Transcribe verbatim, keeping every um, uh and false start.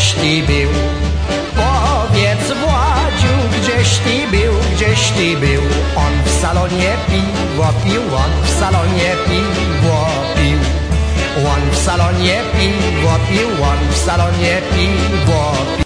gdzieś ty był? Powiedz Władziu, gdzieś ty był, gdzieś ty był? On w salonie piwo pił, on w salonie piwo pił. On w salonie piwo pił, on w salonie piwo pił.